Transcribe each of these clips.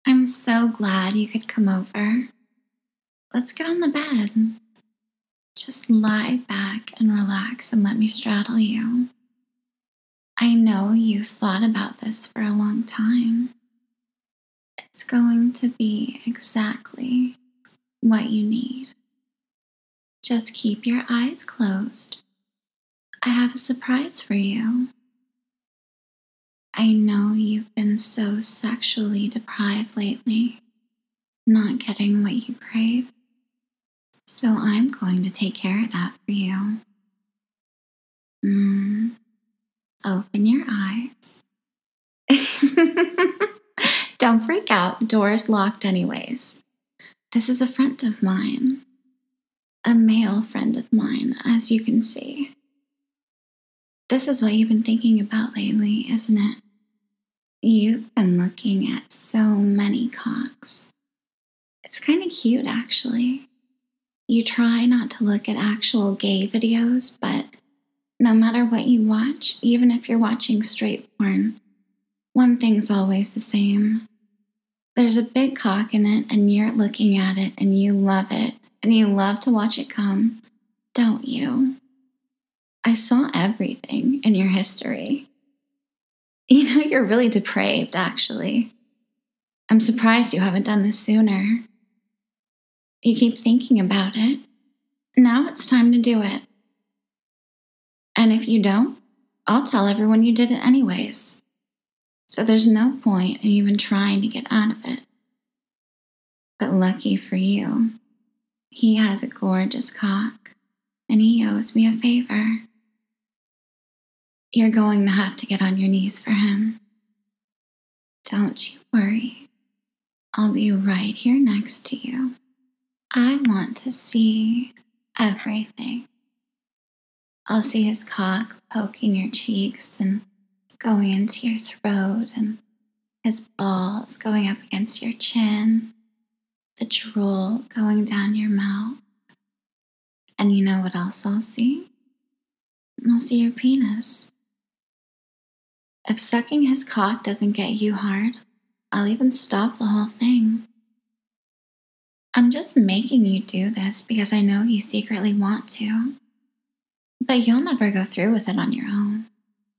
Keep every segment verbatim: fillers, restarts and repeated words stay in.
I'm so glad you could come over. Let's get on the bed. Just lie back and relax and let me straddle you. I know you've thought about this for a long time. It's going to be exactly what you need. Just keep your eyes closed. I have a surprise for you. I know you've been so sexually deprived lately, not getting what you crave. So I'm going to take care of that for you. Mm, open your eyes. Don't freak out, the door is locked anyways. This is a friend of mine. A male friend of mine, as you can see. This is what you've been thinking about lately, isn't it? You've been looking at so many cocks. It's kind of cute, actually. You try not to look at actual gay videos, but no matter what you watch, even if you're watching straight porn, one thing's always the same. There's a big cock in it, and you're looking at it, and you love it, and you love to watch it come, don't you? I saw everything in your history. You know, you're really depraved, actually. I'm surprised you haven't done this sooner. You keep thinking about it. Now it's time to do it. And if you don't, I'll tell everyone you did it anyways. So there's no point in even trying to get out of it. But lucky for you, he has a gorgeous cock, and he owes me a favor. You're going to have to get on your knees for him. Don't you worry. I'll be right here next to you. I want to see everything. I'll see his cock poking your cheeks and going into your throat, and his balls going up against your chin, the drool going down your mouth. And you know what else I'll see? I'll see your penis. If sucking his cock doesn't get you hard, I'll even stop the whole thing. I'm just making you do this because I know you secretly want to. But you'll never go through with it on your own.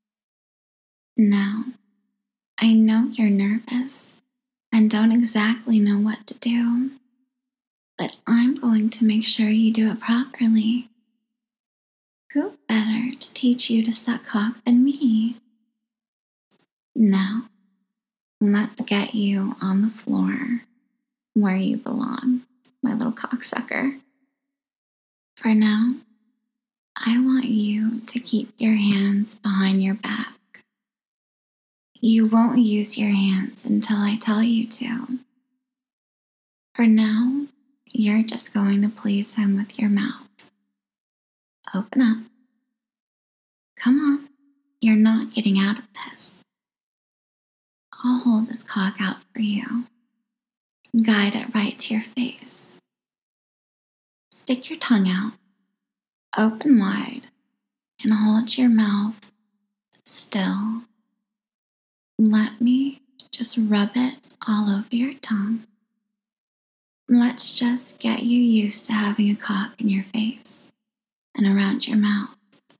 Now, I know you're nervous and don't exactly know what to do, but I'm going to make sure you do it properly. Who better to teach you to suck cock than me? Now, let's get you on the floor where you belong, my little cocksucker. For now, I want you to keep your hands behind your back. You won't use your hands until I tell you to. For now, you're just going to please him with your mouth. Open up. Come on, you're not getting out of this. I'll hold his cock out for you. Guide it right to your face. Stick your tongue out. Open wide and hold your mouth still. Let me just rub it all over your tongue. Let's just get you used to having a cock in your face and around your mouth.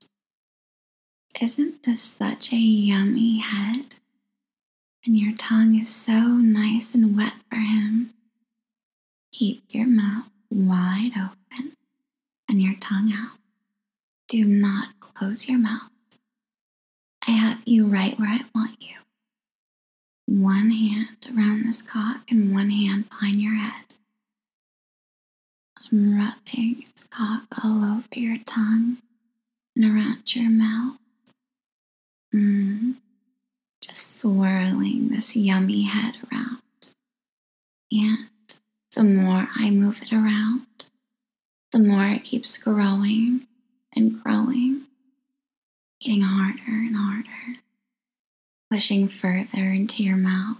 Isn't this such a yummy head? And your tongue is so nice and wet for him. Keep your mouth wide open and your tongue out. Do not close your mouth. I have you right where I want you. One hand around this cock and one hand behind your head. I'm rubbing its cock all over your tongue and around your mouth. Mmm. Just swirling this yummy head around. And the more I move it around, the more it keeps growing and growing, getting harder and harder, pushing further into your mouth.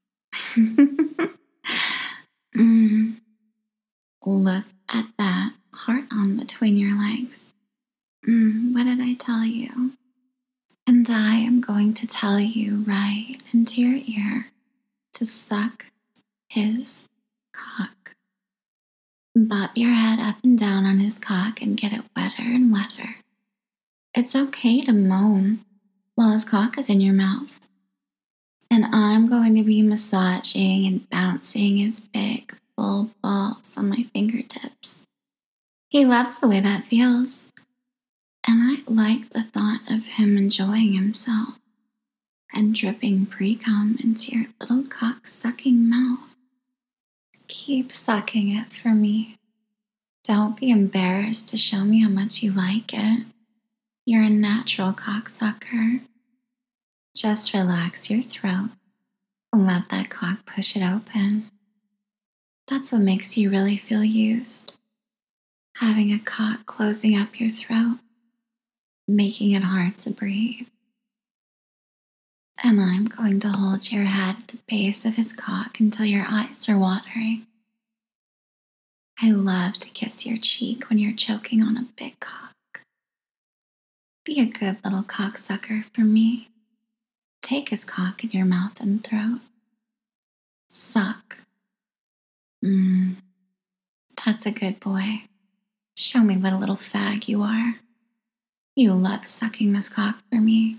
mm. Look at that heart on between your legs. Mm, what did I tell you? And I am going to tell you right into your ear to suck his cock. Bob your head up and down on his cock and get it wetter and wetter. It's okay to moan while his cock is in your mouth. And I'm going to be massaging and bouncing his big, full balls on my fingertips. He loves the way that feels. And I like the thought of him enjoying himself and dripping pre-cum into your little cock-sucking mouth. Keep sucking it for me. Don't be embarrassed to show me how much you like it. You're a natural cocksucker. Just relax your throat and let that cock push it open. That's what makes you really feel used. Having a cock closing up your throat, making it hard to breathe. And I'm going to hold your head at the base of his cock until your eyes are watering. I love to kiss your cheek when you're choking on a big cock. Be a good little cocksucker for me. Take his cock in your mouth and throat. Suck. Mmm, that's a good boy. Show me what a little fag you are. You love sucking this cock for me.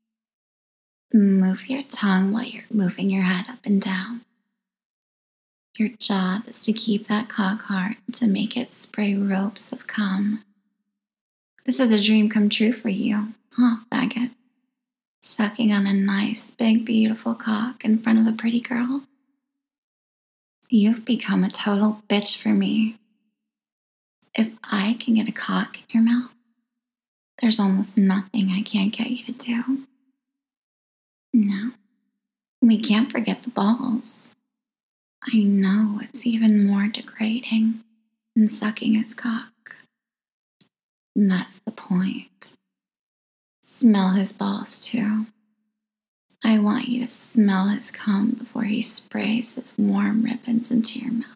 Move your tongue while you're moving your head up and down. Your job is to keep that cock hard to make it spray ropes of cum. This is a dream come true for you, huh, faggot? Sucking on a nice, big, beautiful cock in front of a pretty girl. You've become a total bitch for me. If I can get a cock in your mouth, there's almost nothing I can't get you to do. No, we can't forget the balls. I know it's even more degrading than sucking his cock. And that's the point. Smell his balls too. I want you to smell his cum before he sprays his warm ribbons into your mouth.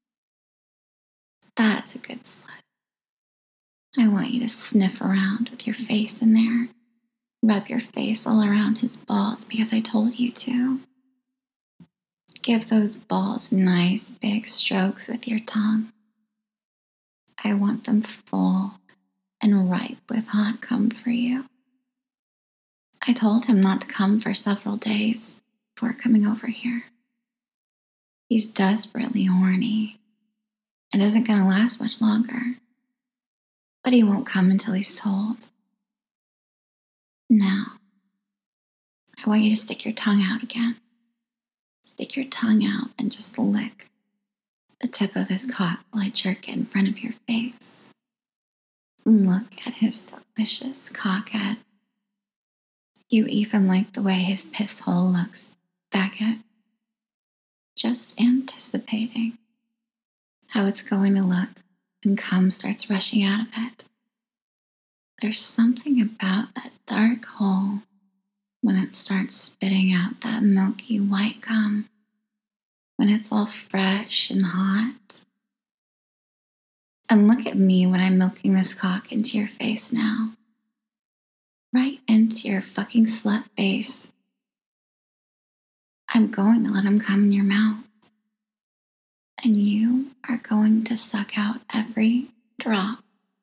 That's a good slut. I want you to sniff around with your face in there. Rub your face all around his balls because I told you to. Give those balls nice big strokes with your tongue. I want them full and ripe with hot cum for you. I told him not to come for several days before coming over here. He's desperately horny and isn't going to last much longer. But he won't come until he's told. Now, I want you to stick your tongue out again. Stick your tongue out and just lick the tip of his cock while I jerk it in front of your face. Look at his delicious cockhead. You even like the way his piss hole looks, faggot. Just anticipating how it's going to look when cum starts rushing out of it. There's something about that dark hole when it starts spitting out that milky white cum, when it's all fresh and hot. And look at me when I'm milking this cock into your face now. Right into your fucking slut face. I'm going to let him come in your mouth. And you are going to suck out every drop.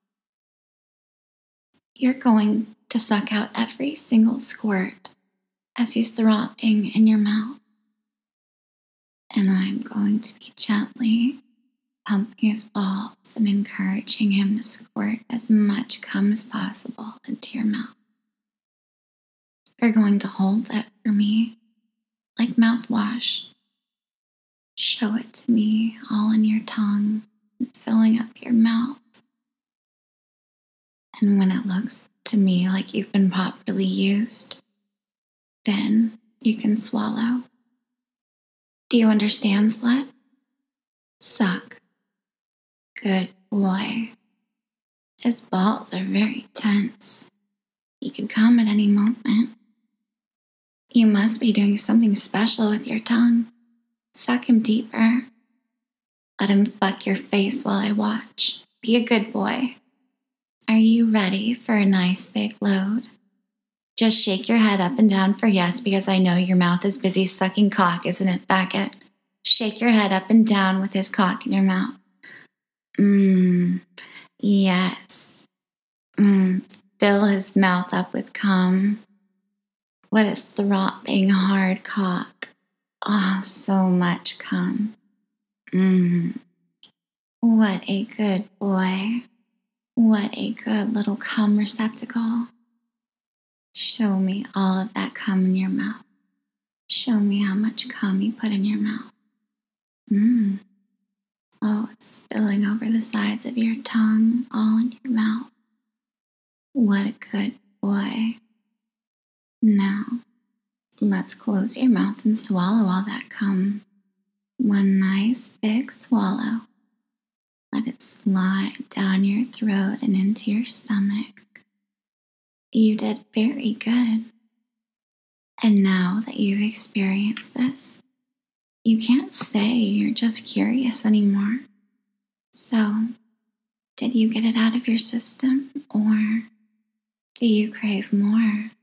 You're going to suck out every single squirt as he's throbbing in your mouth. And I'm going to be gently pumping his balls and encouraging him to squirt as much cum as possible into your mouth. You're going to hold it for me like mouthwash. Show it to me all in your tongue and filling up your mouth. And when it looks to me like you've been properly used, then you can swallow. Do you understand, slut? Suck. Good boy. His balls are very tense. He could come at any moment. You must be doing something special with your tongue. Suck him deeper. Let him fuck your face while I watch. Be a good boy. Are you ready for a nice big load? Just shake your head up and down for yes, because I know your mouth is busy sucking cock, isn't it, faggot? shake your head up and down with his cock in your mouth. Mmm, yes. Mmm, fill his mouth up with cum. What a throbbing hard cock. Ah, oh, so much cum. Mmm, what a good boy. What a good little cum receptacle. Show me all of that cum in your mouth. Show me how much cum you put in your mouth. Mmm. Oh, it's spilling over the sides of your tongue, all in your mouth. What a good boy. Now, let's close your mouth and swallow all that cum. One nice big swallow. Let it slide down your throat and into your stomach. You did very good. And now that you've experienced this, you can't say you're just curious anymore. So, did you get it out of your system, or do you crave more?